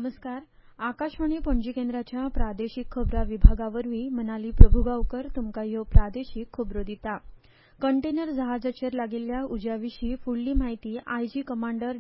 नमस्कार. आकाशवाणी पणजी केंद्राच्या प्रादेशीक खबरां विभागावरवीं मनाली प्रभुगांवकर तुमकां ह्यो प्रादेशीक खबरो दिता. कंटेनर जहाजाचेर लागिल्ल्या उज्याविशीं फुडली म्हायती IG commander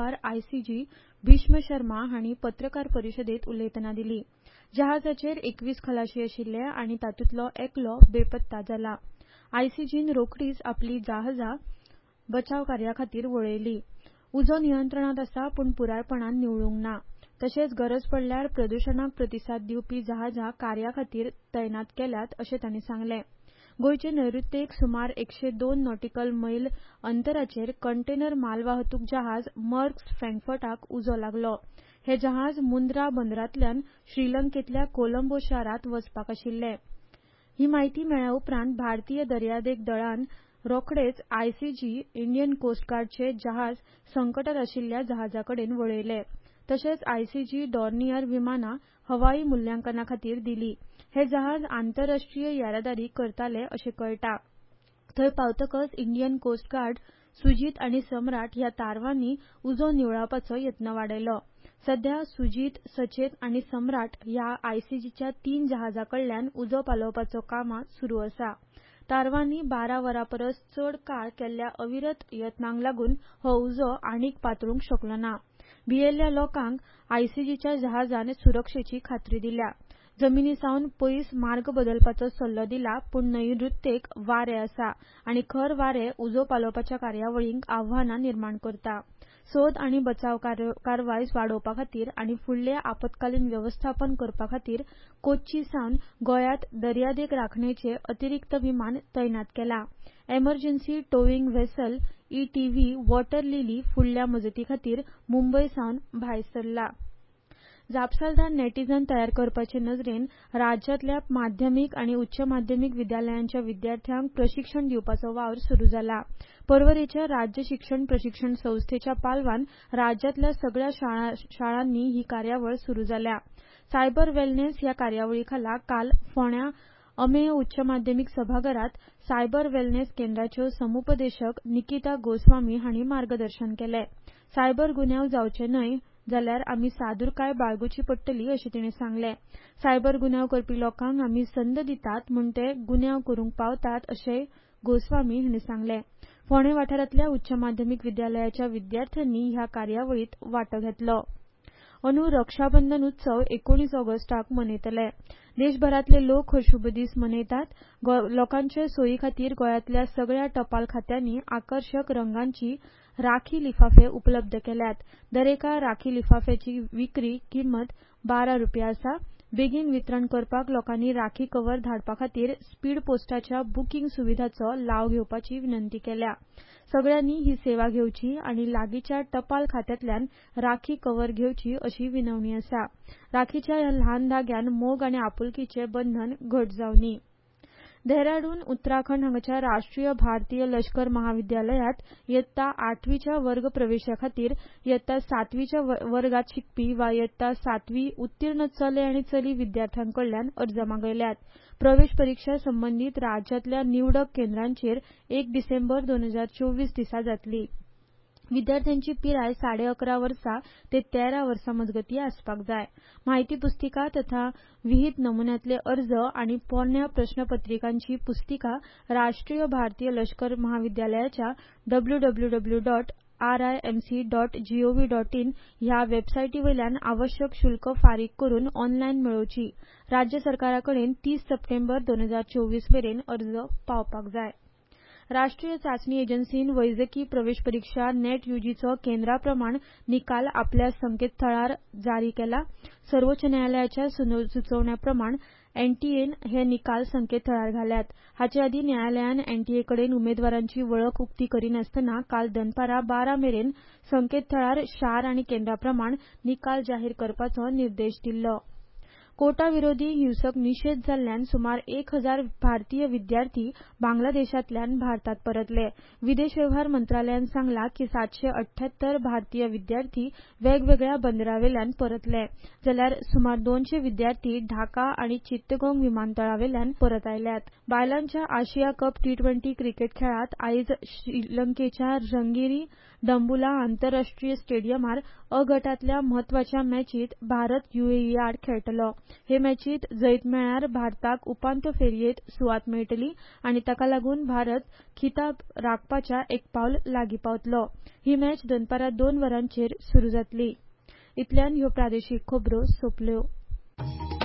WRICG Bhishma Sharma हांणी पत्रकार परिशदेंत उलयतना दिली. जहाजाचेर 21 खलाशी आशिल्ले आनी तातूंतलो एकलो बेपत्ता जाला. आयसीजीन रोखडीच आपली जहाजां बचाव कार्याखातीर वळयली. उजो नियंत्रणांत आसा पूण पुरायपणान निवळूंक ना. तशेंच गरज पडल्यार प्रदुशणाक प्रतिसाद दिवपी जहाजां कार्याखातीर तैनात केल्यात अशें तांणी सांगलें. गोंयचे नैऋत्येक सुमार 102 नॉटिकल मैल अंतराचेर कंटेनर मालवाहतूक जहाज मर्स्क फ्रँकफर्टाक उजो लागलो. हे जहाज मुंद्रा बंदरांतल्यान श्रीलंकेंतल्या कोलंबो शारांत वचपाक आशिल्लें. ही म्हायती मेळ्ळे उपरांत भारतीय दर्यादेग दळान रोखडेच आयसीजी इंडियन कोस्ट गार्डचें जहाज संकटांत आशिल्ल्या जहाजाकडेन वळयलें. तशेंच आयसीजी डॉर्नियर विमानां हवाई मुल्यांकनाखातीर दिलीं. हे जहाज आंतरराष्ट्रीय येरादारी करताले अशें कळटा. थंय पावतकच इंडियन कोस्ट गार्ड, सुजीत आनी सम्राट ह्या तारवांनी उजो निवळावपाचो यत्न वाडयलो. सध्या सुजीत, सचेत आनी सम्राट ह्या आयसीजीच्या 3 जहाजां कडल्यान उजो पालोवपाचो कामां सुरू आसा. तारवांनी 12 वरां परस चड काळ केल्ल्या अविरत यत्नांक लागून हो उजो आनीक पातळूंक शकलो ना. भियेल्ल्या लोकांक आयसीजीच्या जहाजान सुरक्षेची खात्री दिल्या. जमनीसावन पयस मार्ग बदलपाचो सल्लो दिला पूण नैऋत्येक वारें आसा आनी खर वारें उजो पालोवपाच्या कार्यावळींक आव्हानां निर्माण करता. सोद आनी बचाव कारवाय वाडोवपा खातीर आनी फुडलें आपतकालीन वेवस्थापन करपा खातीर कोच्ची सावन गोंयांत दर्यादेग राखणेचें अतिरिक्त विमान तैनात केलां. Emergency towing vessel ETV water lily फुडल्या मजती खातीर मुंबय सावन भायर सरला. जापसालदार नेटिझन तयार करपाचे नदरेन राज्यांतल्या माध्यमीक आनी उच्च माध्यमीक विद्यालयांच्या विद्यार्थ्यांक प्रशिक्षण दिवपाचो वावर सुरू जाला. पर्वरेच्या राज्य शिक्षण प्रशिक्षण संस्थेच्या पालवान राज्यांतल्या सगळ्या शाळांनी ही कार्यावळ सुरू जाल्या. सायबर वेलनेस ह्या कार्यावळी खाला काल फोंड्यां अमेय उच्च माध्यमीक सभाघरांत सायबर वेलनेस केंद्राच्यो समुपदेशक निकिता गोस्वामी हांणी मार्गदर्शन केलें. सायबर गुन्यांव जावचे न्हय जाल्यार आमी सादूरकाय बाळगूची पडटली अशें तिणें सांगलें. सायबर गुन्यांव करपी लोकांक आमी संद दितात म्हूण ते गुन्यांव करूंक पावतात अशेंय गोस्वामी हांणी सांगलें. फोंडें वाठारांतल्या उच्च माध्यमीक विद्यालयाच्या विद्यार्थ्यांनी ह्या कार्यावळींत वांटो घेतलो. अंदू रक्षाबंधन उत्सव 19 ऑगस्टाक मनयतले. देशभरांतले लोक हो शुभ दीस मनयतात. लोकांचे सोयी खातीर गोंयांतल्या सगळ्या टपाल खात्यांनी आकर्शक रंगांची राखी लिफाफे उपलब्ध केल्यात. दरेका राखी लिफाफ्याची विक्री किंमत ₹12 आसा. बेगीन वितरण करपाक लोकांनी राखी कव्हर धाडपा खातीर स्पीड पोस्टाच्या बुकींग सुविधांचो लाव घेवपाची विनंती केल्या. सगळ्यांनी ही सेवा घेवची आनी लागींच्या टपाल खात्यांतल्यान राखी कव्हर घेवची अशी विनवणी आसा. राखीच्या ह्या ल्हान धाग्यान मोग आनी आपुलकीचें बंधन घट जावनी. देहराडून उत्तराखंड हांगाच्या राष्ट्रीय भारतीय लश्कर महाविद्यालयांत इयत्ता 8वीच्या वर्ग प्रवेशा खातीर इयत्ता 7वीच्या वर्गात शिकपी वा इयत्ता 7वी उत्तीर्ण चले आनी चली विद्यार्थ्यांकडल्यान अर्ज मागयल्यात. प्रवेश परीक्षा संबंदीत राज्यांतल्या निवडक केंद्रांचेर 1 डिसेंबर 2024 दिसा जातली. विद्यार्थ्यांची पिराय 11.5 वर्सां ते 13 वर्सां मजगतीं आसपाक जाय. म्हायती पुस्तिका तथा विहित नमुन्यांतले अर्ज आनी पोरण्या प्रश्नपत्रिकांची पुस्तिका राष्ट्रीय भारतीय लश्कर महाविद्यालयाच्या www.rimc.gov.in ह्या वेबसायटीवयल्यान आवश्यक शुल्क फारीक करून ऑनलायन मेळोवची. राज्य सरकाराकडेन 30 सप्टेंबर 2024 मेरेन अर्ज पावपाक जाय. राष्ट्रीय चांचणी एजन्सीन वैजकी प्रवेश परीक्षा नेट यूजीचो केंद्राप्रमाण निकाल आपल्या संकेतथळार जारी केला. सर्वोच्च न्यायालयाच्या सुचोवण्याप्रमाण एनटीएन हे निकाल संकेतथळार घाल्यात. हाचे आदीं न्यायालयान एनटीएकडेन उमेदवारांची वळख उक्ती करिनासतना काल दनपारां 12 मेरेन संकेतथळार शार आनी केंद्राप्रमाण निकाल जाहीर करपाचो निर्देश दिल्लो. कोटा विरोधी हिंसक निषेध जाल्ल्यान सुमार 1000 भारतीय विद्यार्थी बांगलादेशांतल्यान भारतात परतले. विदेश वेव्हार मंत्रालयान सांगला की 778 भारतीय विद्यार्थी वेगवेगळ्या बंदरांवेल्यान परतले, जाल्यार सुमार 200 विद्यार्थी ढाका आनी चित्तगोंग विमानतळावेल्यान परत आयल्यात. बायलांच्या आशिया कप टी20 क्रिकेट खेळांत आयज श्रीलंकेच्या रंगिरी डंबुला आंतरराष्ट्रीय स्टेडियमार अ गटांतल्या म्हत्वाच्या मॅचींत भारत यूएई आड खेळटलो. हे मॅचींत जैत मेळ्ळ्यार भारताक उपांत्य फेरयेंत सुवात मेळटली आनी ताका लागून भारत खिताब राखपाच्या एक पावल लागीं पावतलो. ही मॅच दनपारां 2 वरांचेर सुरू जातली. इतल्यान ह्यो प्रादेशीक खबरो सोंपल्यो.